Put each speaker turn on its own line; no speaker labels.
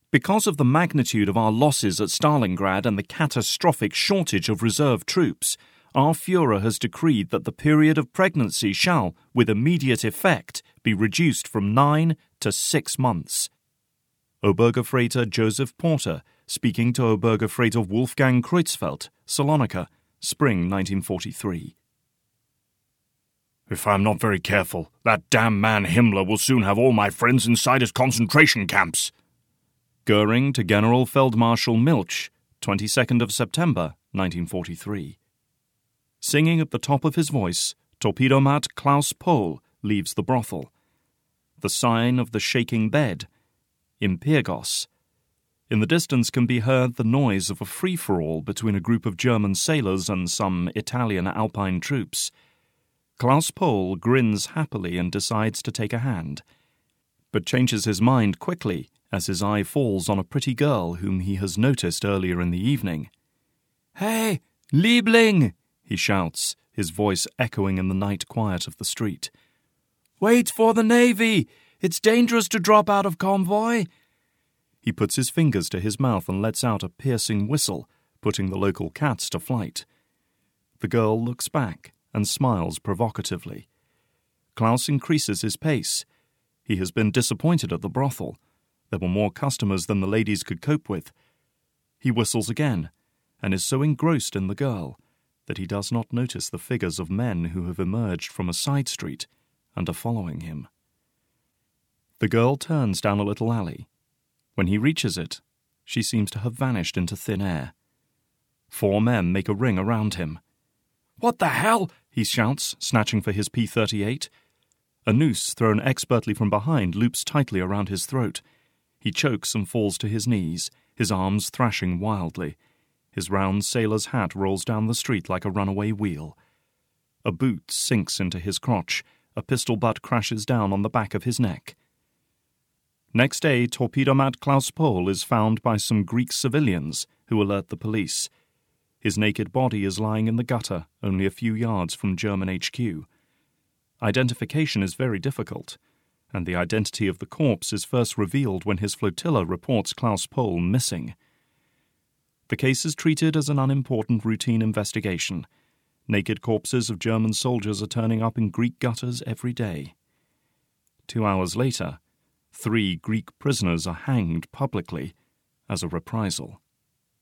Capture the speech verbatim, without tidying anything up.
Because of the magnitude of our losses at Stalingrad and the catastrophic shortage of reserve troops, our Führer has decreed that the period of pregnancy shall, with immediate effect, be reduced from nine to six months. Obergefreiter Joseph Porter, speaking to Obergefreiter Wolfgang Creutzfeldt, Salonika, spring nineteen forty-three.
If I'm not very careful, that damn man Himmler will soon have all my friends inside his concentration camps.
Goering to Generalfeldmarschall Milch, twenty-second of September, nineteen forty-three. Singing at the top of his voice, torpedomat Klaus Pohl leaves the brothel. The sign of the shaking bed, in Pyrgos. In the distance can be heard the noise of a free-for-all between a group of German sailors and some Italian Alpine troops. Klaus Pohl grins happily and decides to take a hand, but changes his mind quickly as his eye falls on a pretty girl whom he has noticed earlier in the evening. "Hey, Liebling!" he shouts, his voice echoing in the night quiet of the street. "Wait for the Navy! It's dangerous to drop out of convoy!" He puts his fingers to his mouth and lets out a piercing whistle, putting the local cats to flight. The girl looks back and smiles provocatively. Klaus increases his pace. He has been disappointed at the brothel. There were more customers than the ladies could cope with. He whistles again, and is so engrossed in the girl that he does not notice the figures of men who have emerged from a side street and are following him. The girl turns down a little alley. When he reaches it, she seems to have vanished into thin air. Four men make a ring around him. "What the hell?" he shouts, snatching for his P thirty-eight. A noose thrown expertly from behind loops tightly around his throat. He chokes and falls to his knees, his arms thrashing wildly. His round sailor's hat rolls down the street like a runaway wheel. A boot sinks into his crotch. A pistol butt crashes down on the back of his neck. Next day, torpedomat Klaus Pohl is found by some Greek civilians who alert the police. His naked body is lying in the gutter only a few yards from German H Q. Identification is very difficult, and the identity of the corpse is first revealed when his flotilla reports Klaus Pohl missing. The case is treated as an unimportant routine investigation. Naked corpses of German soldiers are turning up in Greek gutters every day. Two hours later, three Greek prisoners are hanged publicly as a reprisal.